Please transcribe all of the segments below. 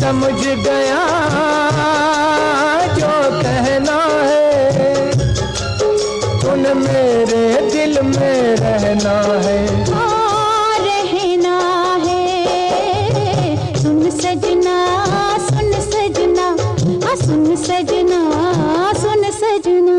समझ गया जो कहना है, तूने मेरे दिल में रहना है। हाँ रहना है, सुन सजना सुन सजना, हाँ सुन सजना सुन सजना।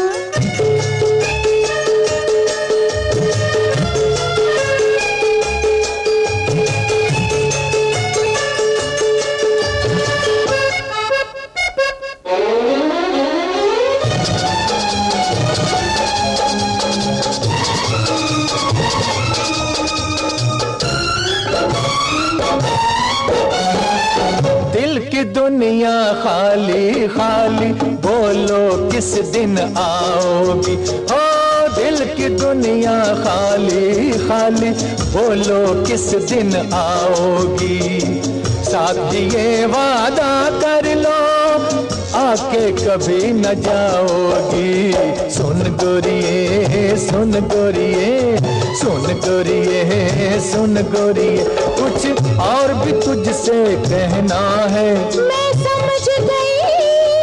दुनिया खाली खाली, बोलो किस दिन आओगी। हो दिल की दुनिया खाली खाली, बोलो किस दिन आओगी। साथ ये वादा कर लो आके कभी न जाओगी। सुन गोरिये सुन गोरिये सुन गोरिये सुन गोरिये, कुछ और भी तुझसे कहना है। मैं समझ गई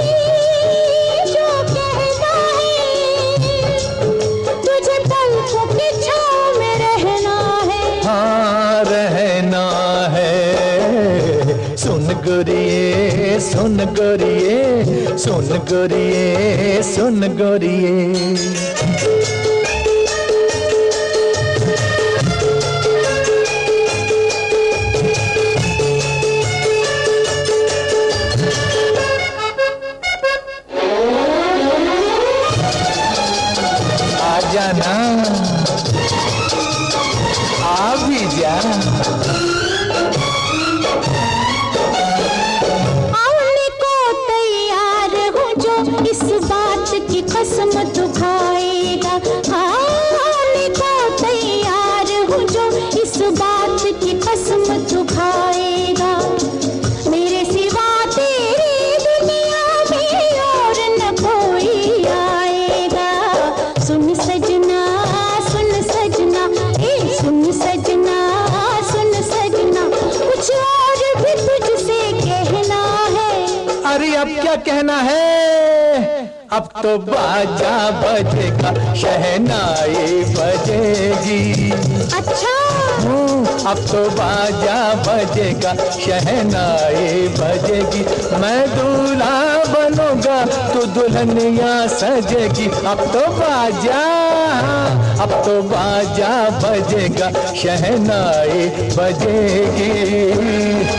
जो कहना है, तुझे पलकों की छाँव में रहना है। हाँ रहना है। सुन गोरिये सुन गोरिये सुन गोरिये सुन गोरिये। जाना आ भी जा। आने को तैयार हूँ जो इस बात की कसम तू खाएगा। आने को तैयार हूँ जो इस बात की कसम तू खाएगा। मेरे सिवा तेरी दुनिया में और न कोई आएगा। सुन सजना सुन सजना, ए सुन सजना सुन सजना, कुछ और भी तुझसे कहना है। अरे अब क्या कहना है? अब तो बाजा बजेगा, शहनाई बजेगी। अच्छा अब तो बाजा बजेगा, शहनाई बजेगी। मैं दूल्हा बनूंगा तू दुल्हनिया सजेगी। अब तो बाजा बजेगा, शहनाई बजेगी।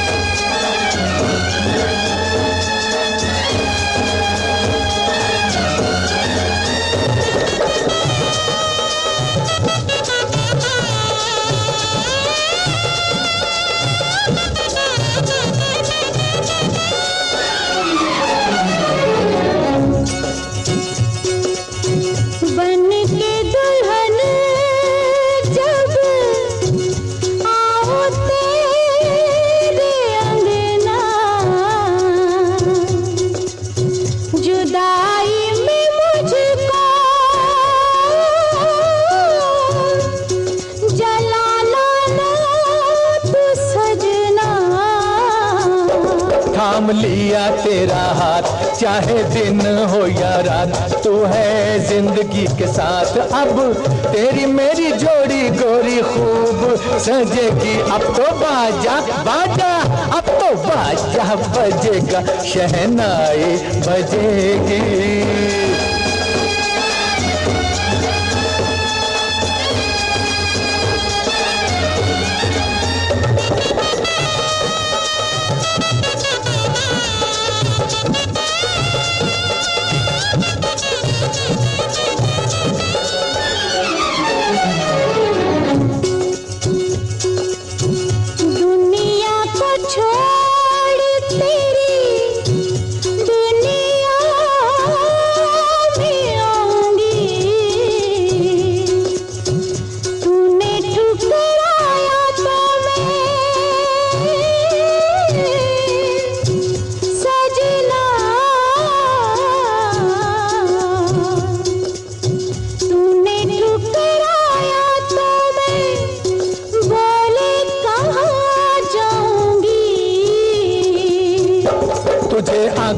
थाम लिया तेरा हाथ, चाहे दिन हो या रात, तू है जिंदगी के साथ। अब तेरी मेरी जोड़ी गोरी खूब सजेगी। अब तो बाजा बाजा, अब तो बाजा बजेगा, शहनाई बजेगी।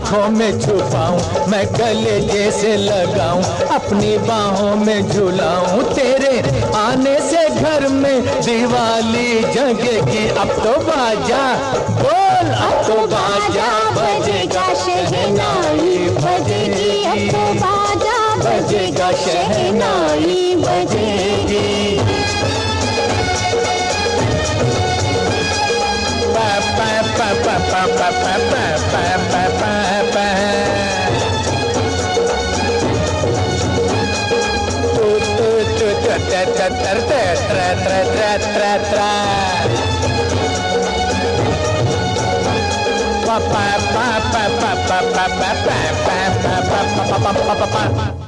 आंखों में छुपाऊं, मैं गले जैसे लगाऊं, अपनी बाहों में झुलाऊं। तेरे आने से घर में दिवाली जगेगी। अब तो बाजा बोल, अब तो बाजा बजेगा, शहनाई बजेगी। अब तो बाजा बजेगा, शहनाई बजेगी। Pa pa pa pa pa pa pa pa pa pa pa pa pa pa pa pa.